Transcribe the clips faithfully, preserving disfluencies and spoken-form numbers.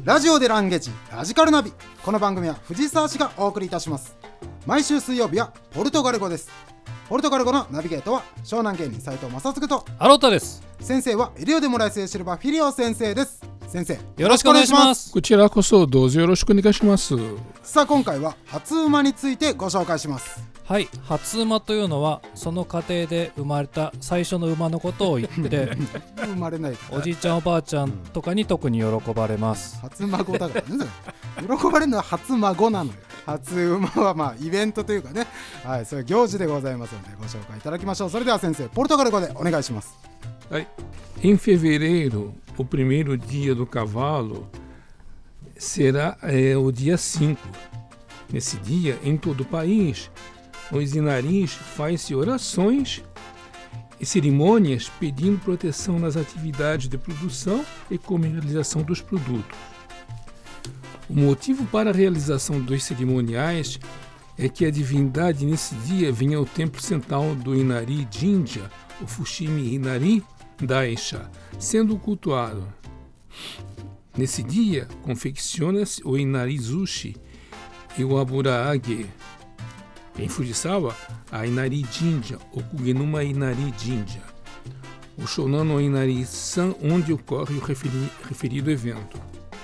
ラジオでランゲージラジカルナビ。この番組は藤沢市がお送りいたします。毎週水曜日はポルトガル語です。ポルトガル語のナビゲートは湘南芸人斉藤正嗣とアロッタです。 先生はエリオデモライスエシルバフィリオ先生です。先生よろしくお願いします。 こちらこそどうぞよろしくお願いします。 さあ今回は初馬についてご紹介します。 はい、初馬というのはその過程で生まれた最初の馬のことを言って生まれないからおじいちゃんおばあちゃんとかに特に喜ばれます。 初孫だからね喜ばれるのは初孫なのよ。初馬はまあイベントというかね、はい、そういう行事でございますのでご紹介いただきましょう。それでは先生ポルトガル語でお願いします。 はい。Em fevereiro, o primeiro dia do cavalo será é, o dia cinco. Nesse dia, em todo o país, os inaris fazem orações e cerimônias pedindo proteção nas atividades de produção e comercialização dos produtos. O motivo para a realização dos cerimoniais é que a divindade nesse dia vem ao templo central do Inari de Índia, o Fushimi Inari Daisha, sendo cultuado. Nesse dia, confecciona-se o Inari Zushi e o Aburaage. Em Fujisawa, a Inari Jinja, o Kugenuma Inari Jinja. O Shonan no Inari-san, onde ocorre o referi- referido evento.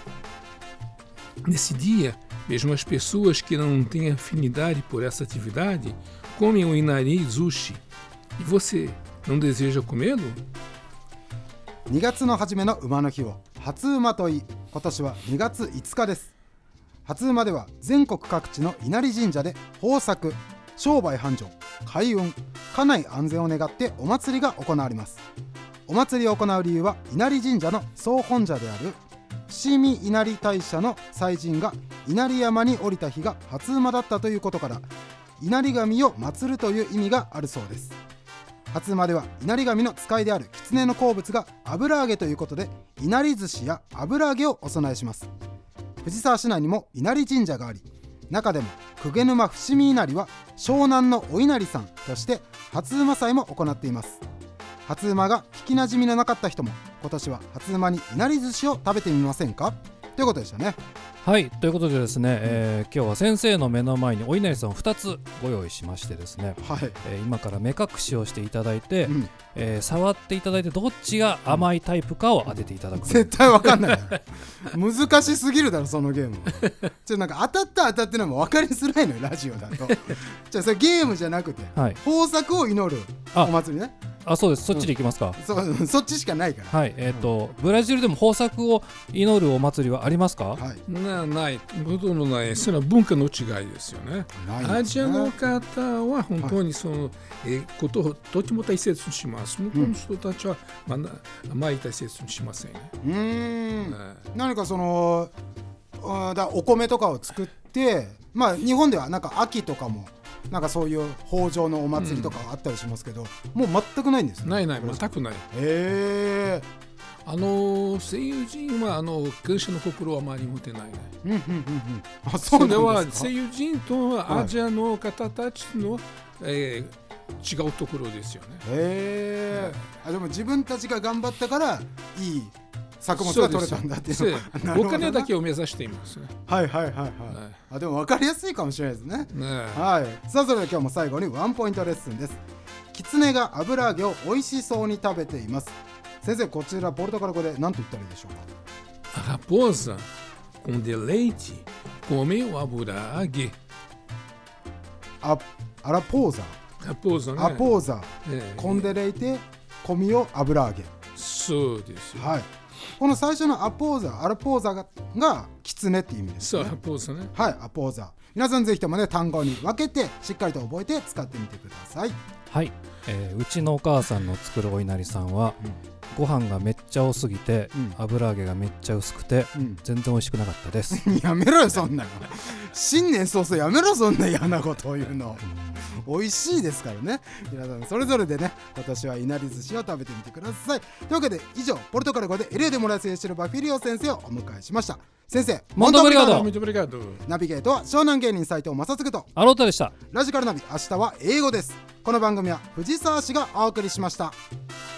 Nesse dia, mesmo as pessoas que não têm afinidade por essa atividade comem o Inari Zushi. E você, não deseja comê-lo? にがつの初めの馬の日を初馬といい、今年はにがついつかです。初馬では全国各地の稲荷神社で豊作、商売繁盛、開運、家内安全を願ってお祭りが行われます。お祭りを行う理由は稲荷神社の総本社である伏見稲荷大社の祭神が稲荷山に降りた日が初馬だったということから稲荷神を祀るという意味があるそうです。初馬では稲荷神の使いである狐の好物が油揚げということで稲荷寿司や油揚げをお供えします。藤沢市内にも稲荷神社があり、中でも鵠沼伏見稲荷は湘南のお稲荷さんとして初馬祭も行っています。初馬が聞きなじみのなかった人も今年は初馬に稲荷寿司を食べてみませんかということでしたね。 はい、ということでですね、えー、今日は先生の目の前にお稲荷さんをふたつご用意しましてですね、 はい、 えー、今から目隠しをしていただいて、 うんえー、触っていただいてどっちが甘いタイプかを当てていただく、うん、 絶対わかんない難しすぎるだろそのゲームちょなんか当たった当たってないも分かりづらいのよラジオだとじゃあそれゲームじゃなくて、はい、豊作を祈るお祭りね。 あ、そうです。そっちでいきますか、 うん、そ, そっちしかないから。 はい、えっ、ー、と、うん、ブラジルでも豊作を祈るお祭りはありますか？ はい、なない。ほとんどない。それは文化の違いですよね。アジアの方は本当にその、はい、えことをとても大切にします。向こうの人たちは、まあ、あまり大切にしませんね。 うーん、はい、何かそのだお米とかを作って、まあ日本ではなんか秋とかもなんかそういう豊穣のお祭りとかあったりしますけど、うん、もう全くないんですね。 ないない全くない。 へー。 あの声優人はあの感謝の心はあまり持てないね。 うんうんうんうん。あ、そうなんですか。 それは声優人とアジアの方たちの、はい、えー、違うところですよね。 へー。あ、でも自分たちが頑張ったからいい作物が取れたんだっていうのお金だけを目指していますね。 はいはいはいはい、はい、あ、でも分かりやすいかもしれないです ね, ね、はい、さあそれでは今日も最後にワンポイントレッスンです。狐が油揚げを美味しそうに食べています。先生こちらポルトガル語で何と言ったらいいでしょうか。 A raposa com deleite come o aburaage。 あ、アラポーザアポーザね。 アポーザ、えー、コンデレイテコミオ油揚げ。 そうですよ。 はい。この最初のアポーザ、アラポーザがが狐って意味ですね。 そう、アポーザね。 はい、アポーザ。皆さんぜひともね単語に分けてしっかりと覚えて使ってみてください。 はい、えー、うちのお母さんの作るお稲荷さんは、うん、ご飯がめっちゃ多すぎて、うん、油揚げがめっちゃ薄くて、うん、全然美味しくなかったですやめろよそんなの新年早々やめろそんな嫌なことを言うの、うん、美味しいですからね。皆さんそれぞれでね今年は稲荷寿司を食べてみてください。というわけで以上ポルトガル語でエリオデモライスエシルバフィリオ先生をお迎えしました。先生モントブリガード。 ナビゲートは湘南芸人斉藤正嗣とアロータでした。 ラジカルナビ明日は英語です。この番組は藤沢市がお送りしました。